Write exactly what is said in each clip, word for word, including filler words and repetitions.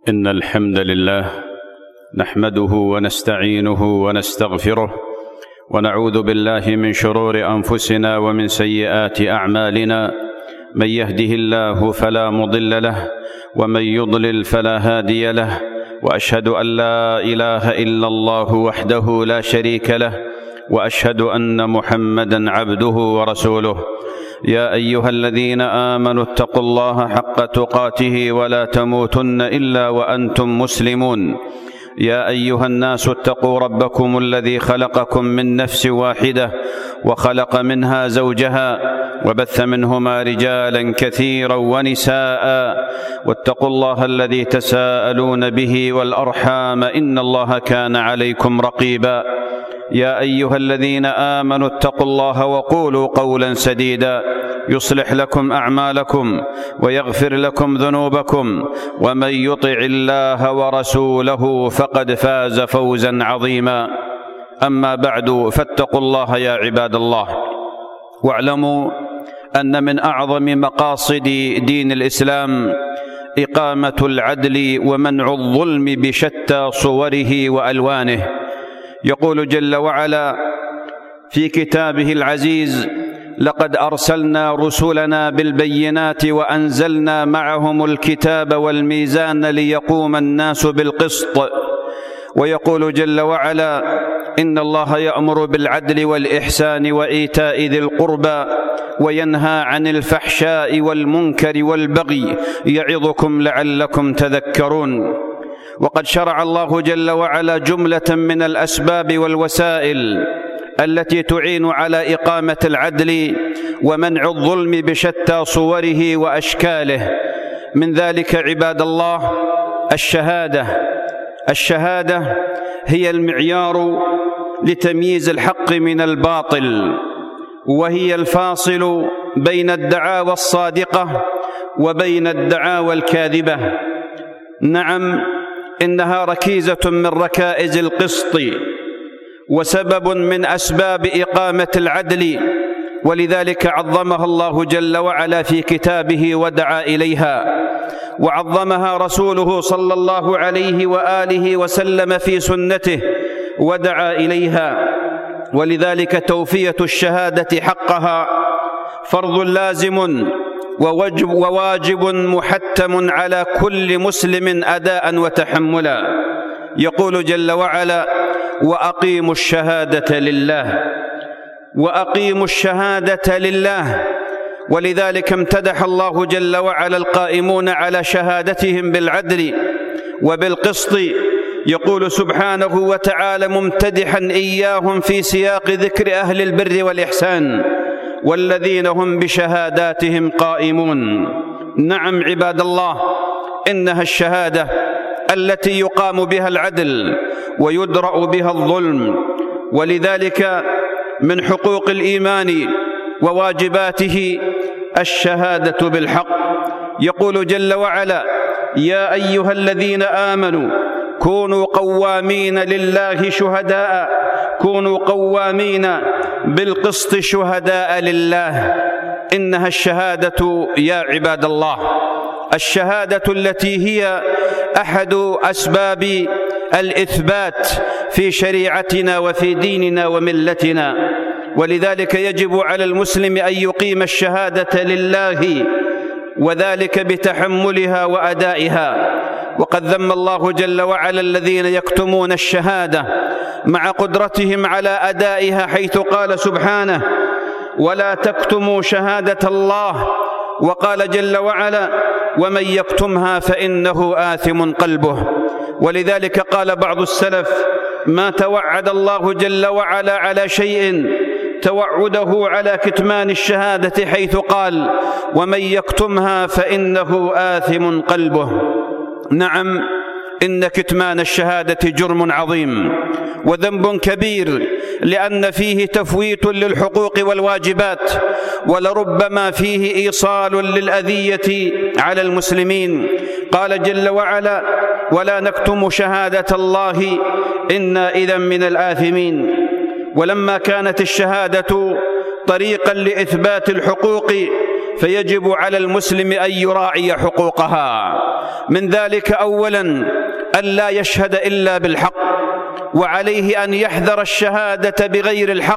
إن الحمد لله نحمده ونستعينه ونستغفره ونعوذ بالله من شرور أنفسنا ومن سيئات أعمالنا. من يهده الله فلا مضل له ومن يضلل فلا هادي له، وأشهد أن لا إله إلا الله وحده لا شريك له، وأشهد أن محمدًا عبده ورسوله. يا أيها الذين آمنوا اتقوا الله حق تقاته ولا تموتن إلا وأنتم مسلمون. يا أيها الناس اتقوا ربكم الذي خلقكم من نفس واحدة وخلق منها زوجها وبث منهما رجالا كثيرا ونساء، واتقوا الله الذي تساءلون به والأرحام إن الله كان عليكم رقيبا. يا أيها الذين آمنوا اتقوا الله وقولوا قولا سديدا يصلح لكم أعمالكم ويغفر لكم ذنوبكم، ومن يطع الله ورسوله فقد فاز فوزا عظيما. أما بعد، فاتقوا الله يا عباد الله، واعلموا أن من أعظم مقاصد دين الإسلام إقامة العدل ومنع الظلم بشتى صوره وألوانه. يقول جل وعلا في كتابه العزيز: لقد أرسلنا رسلنا بالبينات وأنزلنا معهم الكتاب والميزان ليقوم الناس بالقسط. ويقول جل وعلا: إن الله يأمر بالعدل والإحسان وإيتاء ذي القربى وينهى عن الفحشاء والمنكر والبغي يعظكم لعلكم تذكرون. وقد شرع الله جل وعلا جملة من الأسباب والوسائل التي تعين على إقامة العدل ومنع الظلم بشتى صوره وأشكاله. من ذلك عباد الله الشهادة. الشهادة هي المعيار لتمييز الحق من الباطل، وهي الفاصل بين الدعاوى الصادقة وبين الدعاوى الكاذبة. نعم، إنها ركيزة من ركائز القسط وسبب من أسباب إقامة العدل، ولذلك عظمها الله جل وعلا في كتابه ودعا إليها، وعظمها رسوله صلى الله عليه وآله وسلم في سنته ودعا إليها. ولذلك توفية الشهادة حقها فرض لازم ووجب وواجب محتم على كل مسلم أداء وتحملا. يقول جل وعلا: وأقيموا الشهادة لله. وأقيموا الشهادة لله. ولذلك امتدح الله جل وعلا القائمون على شهادتهم بالعدل وبالقسط. يقول سبحانه وتعالى ممتدحا إياهم في سياق ذكر أهل البر والإحسان: والذين هم بشهاداتهم قائمون. نعم عباد الله، إنها الشهادة التي يقام بها العدل ويدرأ بها الظلم. ولذلك من حقوق الإيمان وواجباته الشهادة بالحق. يقول جل وعلا: يا أيها الذين آمنوا كونوا قوامين لله شهداء كونوا قوامين بالقسط شهداء لله. إنها الشهادة يا عباد الله، الشهادة التي هي أحد أسباب الإثبات في شريعتنا وفي ديننا وملتنا. ولذلك يجب على المسلم أن يقيم الشهادة لله، وذلك بتحملها وأدائها. وقد ذم الله جل وعلا الذين يكتمون الشهادة مع قدرتهم على أدائها، حيث قال سبحانه: ولا تكتموا شهادة الله. وقال جل وعلا: ومن يكتمها فإنه آثم قلبه. ولذلك قال بعض السلف: ما توعد الله جل وعلا على شيء توعده على كتمان الشهادة، حيث قال: ومن يكتمها فإنه آثم قلبه. نعم، إن كتمان الشهادة جرم عظيم وذنب كبير، لأن فيه تفويت للحقوق والواجبات، ولربما فيه إيصال للأذية على المسلمين. قال جل وعلا: ولا نكتم شهادة الله إنا إذا من الآثمين. ولما كانت الشهادة طريقا لإثبات الحقوق فيجب على المسلم أن يراعي حقوقها، من ذلك أولا ألا يشهد إلا بالحق، وعليه أن يحذر الشهادة بغير الحق،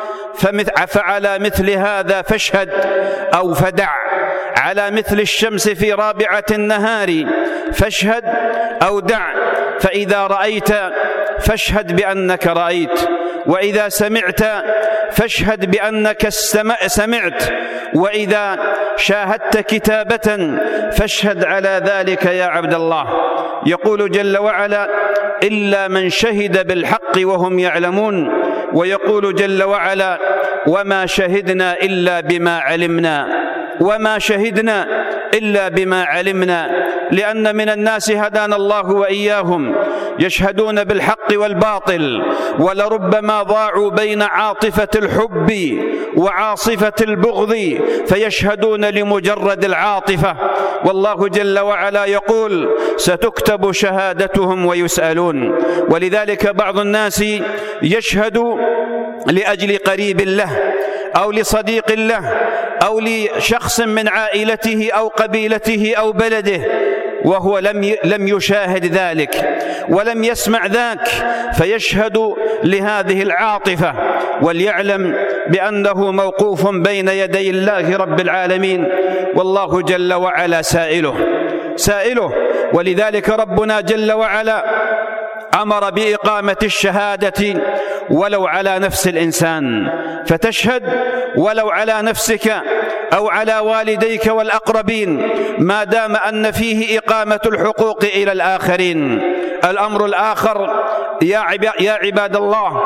فعلى مثل هذا فاشهد أو فدع، على مثل الشمس في رابعة النهار فاشهد أو دع، فإذا رأيت فاشهد بأنك رأيت، وإذا سمعت فاشهد بأنك سمعت، وإذا شاهدت كتابة فاشهد على ذلك يا عبد الله. يقول جل وعلا: إلا من شهد بالحق وهم يعلمون، ويقول جل وعلا: وما شهدنا إلا بما علمنا، وما شهدنا إلا بما علمنا. لأن من الناس هدانا الله وإياهم يشهدون بالحق والباطل، ولربما ضاعوا بين عاطفة الحب وعاصفة البغض فيشهدون لمجرد العاطفة، والله جل وعلا يقول: ستكتب شهادتهم ويسألون. ولذلك بعض الناس يشهد لأجل قريب له أو لصديق له أو لشخص من عائلته أو قبيلته أو بلده، وهو لم لم يشاهد ذلك ولم يسمع ذاك، فيشهد لهذه العاطفة، وليعلم بأنه موقوف بين يدي الله رب العالمين، والله جل وعلا سائله سائله ولذلك ربنا جل وعلا أمر بإقامة الشهادة ولو على نفس الإنسان، فتشهد ولو على نفسك أو على والديك والأقربين، ما دام أن فيه إقامة الحقوق إلى الآخرين. الأمر الآخر يا عباد الله،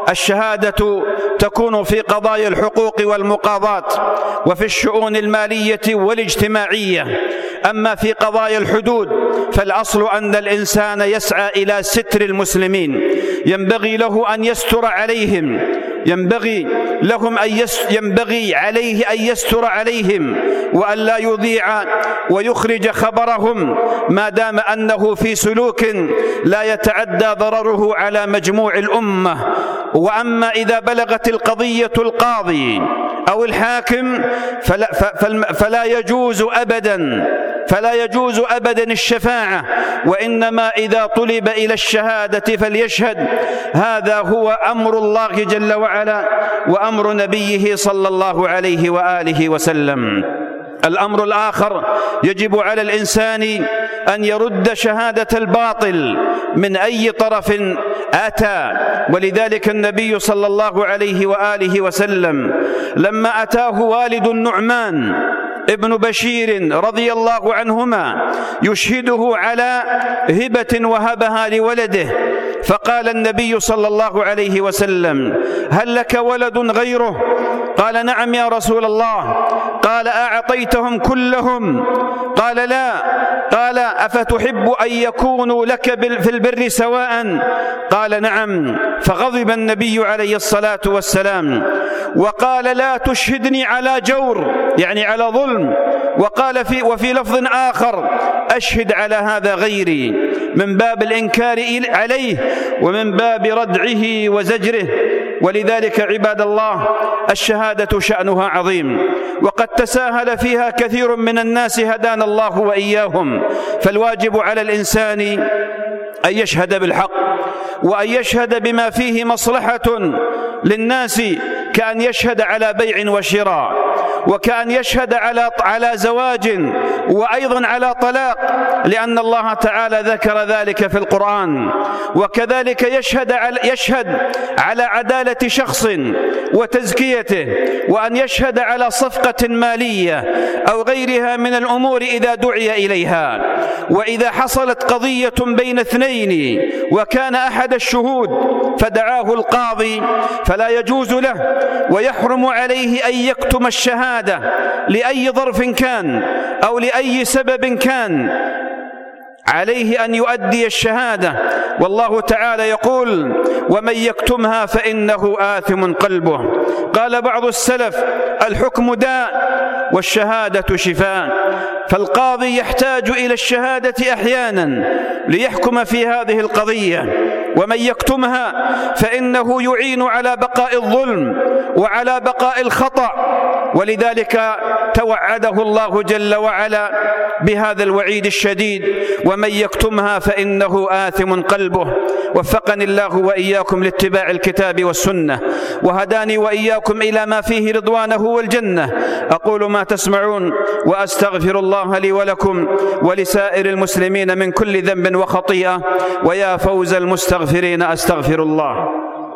الشهادة تكون في قضايا الحقوق والمقاضات وفي الشؤون المالية والاجتماعية. أما في قضايا الحدود فالأصل أن الإنسان يسعى إلى ستر المسلمين، ينبغي له أن يستر عليهم، ينبغي لهم أن ينبغي عليه أن يستر عليهم وأن لا يضيع ويخرج خبرهم، ما دام أنه في سلوك لا يتعدى ضرره على مجموع الأمة. وأما إذا بلغت القضية القاضي أو الحاكم فلا, فلا يجوز أبدا فلا يجوز أبدا الشفاعة، وإنما إذا طلب إلى الشهادة فليشهد. هذا هو أمر الله جل وعلا وأمر نبيه صلى الله عليه وآله وسلم. الأمر الآخر، يجب على الإنسان أن يرد شهادة الباطل من أي طرف أتى. ولذلك النبي صلى الله عليه وآله وسلم لما أتاه والد النعمان ابن بشير رضي الله عنهما يشهده على هبة وهبها لولده، فقال النبي صلى الله عليه وسلم: هل لك ولد غيره؟ قال: نعم يا رسول الله. قال: أعطيتهم كلهم؟ قال: لا. قال: أفتحب أن يكونوا لك في البر سواء؟ قال: نعم. فغضب النبي عليه الصلاة والسلام وقال: لا تشهدني على جور، يعني على ظلم. وقال في وفي لفظ آخر: أشهد على هذا غيري، من باب الإنكار عليه ومن باب ردعه وزجره. ولذلك عباد الله، الشهادة شأنها عظيم، وقد تساهل فيها كثير من الناس هدانا الله وإياهم. فالواجب على الإنسان أن يشهد بالحق، وأن يشهد بما فيه مصلحة للناس، كأن يشهد على بيع وشراء، وكأن يشهد على على زواج، وأيضا على طلاق، لأن الله تعالى ذكر ذلك في القرآن. وكذلك يشهد على يشهد على عدالة شخص وتزكيته، وأن يشهد على صفقة مالية أو غيرها من الأمور إذا دعي إليها. وإذا حصلت قضية بين اثنين وكان أحد الشهود فدعاه القاضي فلا يجوز له ويحرم عليه أن يكتم الشهادة لأي ظرف كان أو لأي سبب كان، عليه أن يؤدي الشهادة. والله تعالى يقول: ومن يكتمها فإنه آثم قلبه. قال بعض السلف: الحكم داء والشهادة شفاء. فالقاضي يحتاج إلى الشهادة أحيانا ليحكم في هذه القضية، ومن يكتمها فإنه يعين على بقاء الظلم وعلى بقاء الخطأ. ولذلك توعده الله جل وعلا بهذا الوعيد الشديد: ومن يكتمها فإنه آثم قلبه. وفقني الله وإياكم لاتباع الكتاب والسنة، وهداني وإياكم إلى ما فيه رضوانه والجنة. أقول ما تسمعون وأستغفر الله لي ولكم ولسائر المسلمين من كل ذنب وخطيئة، ويا فوز المستغفرين أستغفر الله.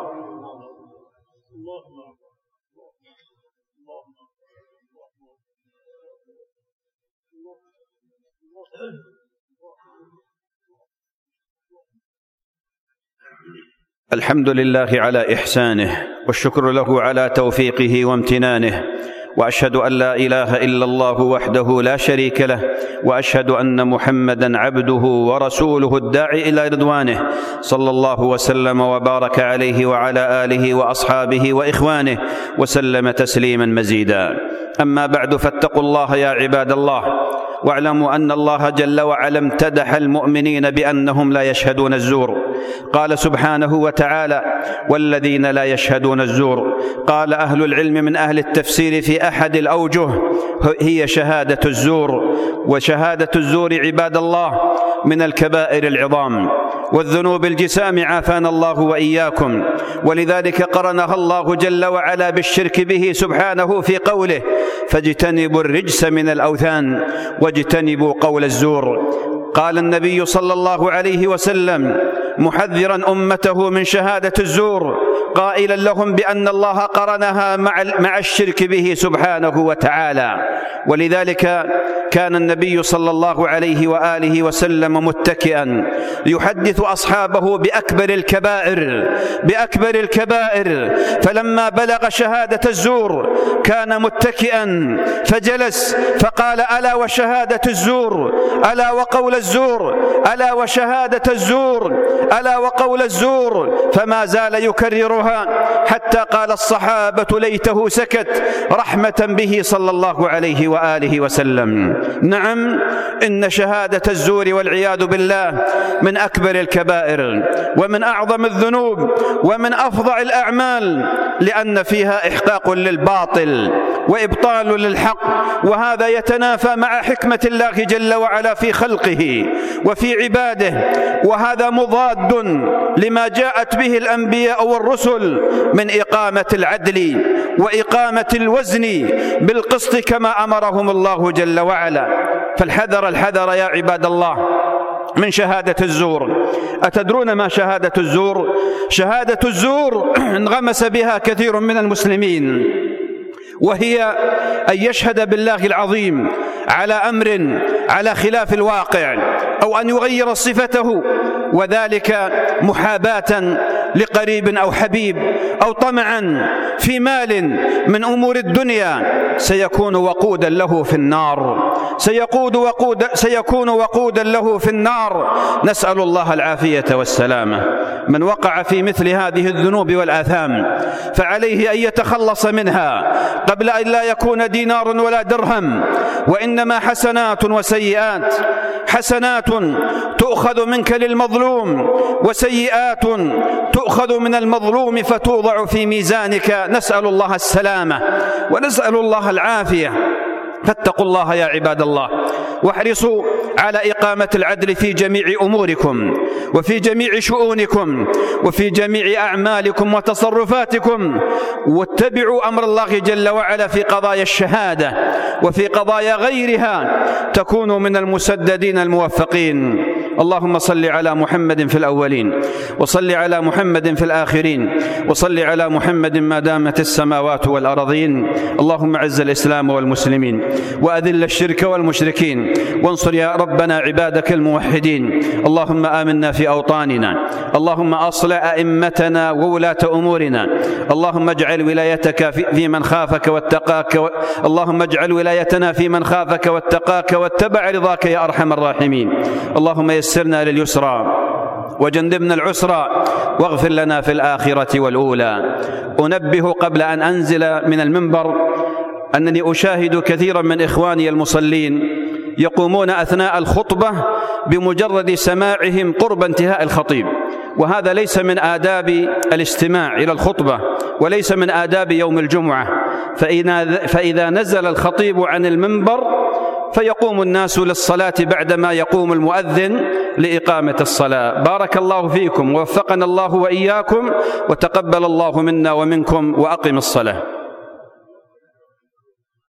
الحمد لله على إحسانه، والشكر له على توفيقه وامتنانه، وأشهد أن لا إله إلا الله وحده لا شريك له، وأشهد أن محمدًا عبده ورسوله الداعي إلى رضوانه، صلى الله وسلم وبارك عليه وعلى آله وأصحابه وإخوانه وسلم تسليمًا مزيدًا. أما بعد، فاتقوا الله يا عباد الله، واعلموا أن الله جل وعلا امتدح المؤمنين بأنهم لا يشهدون الزور. قال سبحانه وتعالى: والذين لا يشهدون الزور. قال أهل العلم من أهل التفسير في أحد الأوجه هي شهادة الزور. وشهادة الزور عباد الله من الكبائر العظام والذنوب الجسام، عافانا الله وإياكم، ولذلك قرنها الله جل وعلا بالشرك به سبحانه في قوله: فاجتنبوا الرجس من الأوثان واجتنبوا قول الزور. قال النبي صلى الله عليه وسلم محذرا أمته من شهادة الزور، قائلا لهم بأن الله قرنها مع مع الشرك به سبحانه وتعالى. ولذلك كان النبي صلى الله عليه وآله وسلم متكئا يحدث أصحابه بأكبر الكبائر بأكبر الكبائر فلما بلغ شهادة الزور كان متكئا فجلس فقال: ألا وشهادة الزور، ألا وقول الزور، ألا وشهادة الزور، ألا وقول الزور، فما زال يكررها حتى قال الصحابة: ليته سكت، رحمة به صلى الله عليه وآله وسلم. نعم، إن شهادة الزور والعياذ بالله من أكبر الكبائر ومن أعظم الذنوب ومن أفظع الأعمال، لأن فيها إحقاق للباطل وإبطال للحق، وهذا يتنافى مع حكمة الله جل وعلا في خلقه وفي عباده، وهذا مضاد لما جاءت به الأنبياء والرسل من إقامة العدل وإقامة الوزن بالقسط كما أمرهم الله جل وعلا. فالحذر الحذر يا عباد الله من شهادة الزور. أتدرون ما شهادة الزور؟ شهادة الزور انغمس بها كثير من المسلمين، وهي أن يشهد بالله العظيم على أمر على خلاف الواقع، أو أن يغير صفته، وذلك محاباة لقريب أو حبيب، أو طمعا في مال من أمور الدنيا سيكون وقودا له في النار سيقود وقود سيكون وقودا له في النار. نسأل الله العافية والسلامة. من وقع في مثل هذه الذنوب والآثام فعليه أن يتخلص منها قبل أن لا يكون دينار ولا درهم، وإنما حسنات وسيئات. حسنات تؤخذ منك للمظلوم، وسيئات تؤخذ من المظلوم فتوضع في ميزانك. نسأل الله السلامة ونسأل الله العافية. فاتقوا الله يا عباد الله، واحرصوا على إقامة العدل في جميع أموركم وفي جميع شؤونكم وفي جميع أعمالكم وتصرفاتكم، واتبعوا أمر الله جل وعلا في قضايا الشهادة وفي قضايا غيرها، تكونوا من المسددين الموفقين. اللهم صل على محمد في الأولين، وصل على محمد في الآخرين، وصل على محمد ما دامت السماوات والأرضين. اللهم أعز الإسلام والمسلمين، وأذل الشرك والمشركين، وانصر يا ربنا عبادك الموحدين. اللهم آمنا في أوطاننا، اللهم أصلح أئمتنا وولاة أمورنا، اللهم اجعل ولايتك في من خافك واتقاك و... اللهم اجعل ولايتنا في من خافك واتقاك واتبع رضاك يا أرحم الراحمين. اللهم يسرنا لليسرى وجنبنا العسرى، واغفر لنا في الآخرة والأولى. أنبه قبل أن أنزل من المنبر أنني أشاهد كثيرا من إخواني المصلين يقومون أثناء الخطبة بمجرد سماعهم قرب انتهاء الخطيب، وهذا ليس من آداب الاستماع إلى الخطبة وليس من آداب يوم الجمعة. فإذا نزل الخطيب عن المنبر فيقوم الناس للصلاة بعدما يقوم المؤذن لإقامة الصلاة. بارك الله فيكم ووفقنا الله وإياكم، وتقبل الله منا ومنكم، وأقم الصلاة.